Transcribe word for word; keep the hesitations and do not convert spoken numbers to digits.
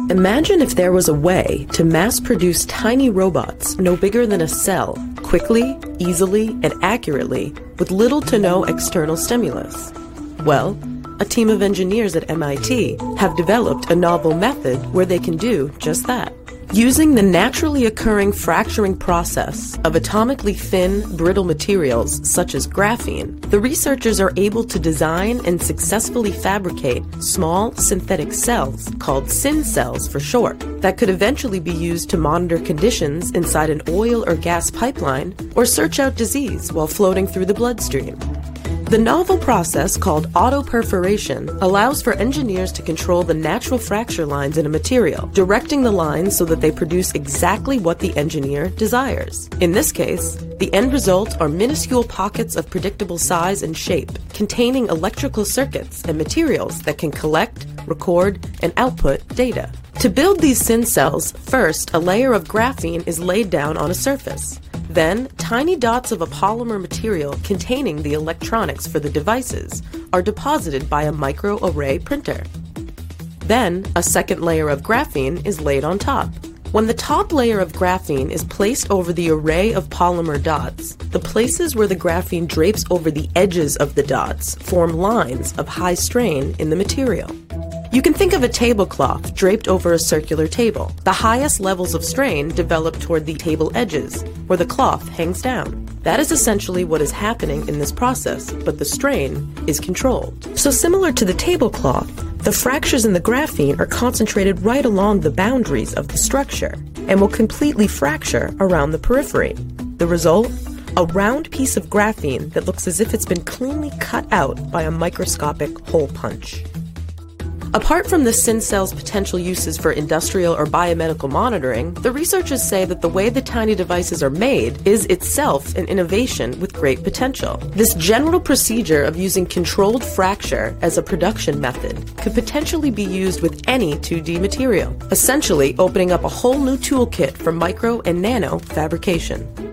Imagine if there was a way to mass-produce tiny robots no bigger than a cell, quickly, easily, and accurately, with little to no external stimulus. Well, a team of engineers at M I T have developed a novel method where they can do just that. Using the naturally occurring fracturing process of atomically thin, brittle materials such as graphene, the researchers are able to design and successfully fabricate small synthetic cells, called syn cells for short, that could eventually be used to monitor conditions inside an oil or gas pipeline or search out disease while floating through the bloodstream. The novel process called autoperforation allows for engineers to control the natural fracture lines in a material, directing the lines so that they produce exactly what the engineer desires. In this case, the end result are minuscule pockets of predictable size and shape, containing electrical circuits and materials that can collect, record, and output data. To build these syn cells, first a layer of graphene is laid down on a surface. Then, tiny dots of a polymer material containing the electronics for the devices are deposited by a microarray printer. Then, a second layer of graphene is laid on top. When the top layer of graphene is placed over the array of polymer dots, the places where the graphene drapes over the edges of the dots form lines of high strain in the material. You can think of a tablecloth draped over a circular table. The highest levels of strain develop toward the table edges, where the cloth hangs down. That is essentially what is happening in this process, but the strain is controlled. So similar to the tablecloth, the fractures in the graphene are concentrated right along the boundaries of the structure and will completely fracture around the periphery. The result? A round piece of graphene that looks as if it's been cleanly cut out by a microscopic hole punch. Apart from the syn cell's potential uses for industrial or biomedical monitoring, the researchers say that the way the tiny devices are made is itself an innovation with great potential. This general procedure of using controlled fracture as a production method could potentially be used with any two D material, essentially opening up a whole new toolkit for micro and nano fabrication.